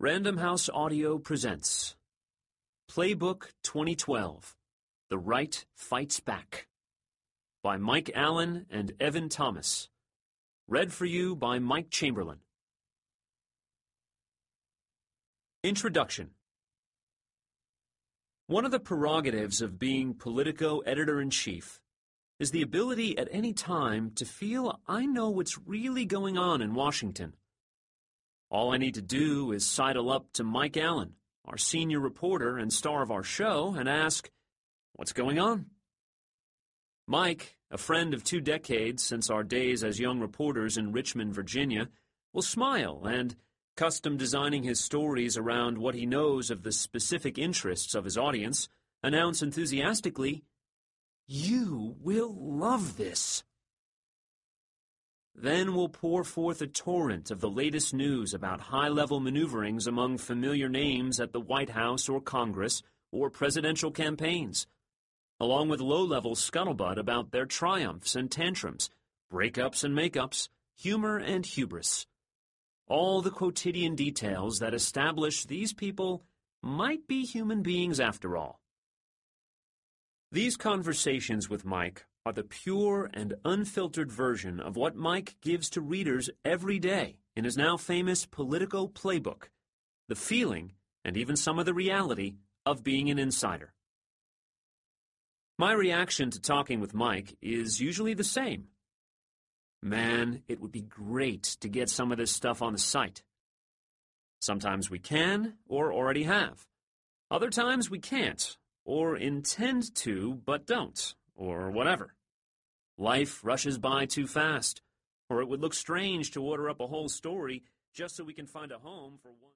Random House Audio presents Playbook 2012, The Right Fights Back by Mike Allen and Evan Thomas. Read for you by Mike Chamberlain. Introduction. One of the prerogatives of being Politico editor-in-chief is the ability at any time to feel I know what's really going on in Washington. All I need to do is sidle up to Mike Allen, our senior reporter and star of our show, and ask, "What's going on?" Mike, a friend of 2 decades since our days as young reporters in Richmond, Virginia, will smile and, custom designing his stories around what he knows of the specific interests of his audience, announce enthusiastically, "You will love this." Then we'll pour forth a torrent of the latest news about high-level maneuverings among familiar names at the White House or Congress or presidential campaigns, along with low-level scuttlebutt about their triumphs and tantrums, breakups and makeups, humor and hubris. All the quotidian details that establish these people might be human beings after all. These conversations with Mike are the pure and unfiltered version of what Mike gives to readers every day in his now famous Politico playbook, the feeling, and even some of the reality, of being an insider. My reaction to talking with Mike is usually the same. Man, it would be great to get some of this stuff on the site. Sometimes we can, or already have. Other times we can't, or intend to, but don't, or whatever. Life rushes by too fast, or it would look strange to order up a whole story just so we can find a home for one.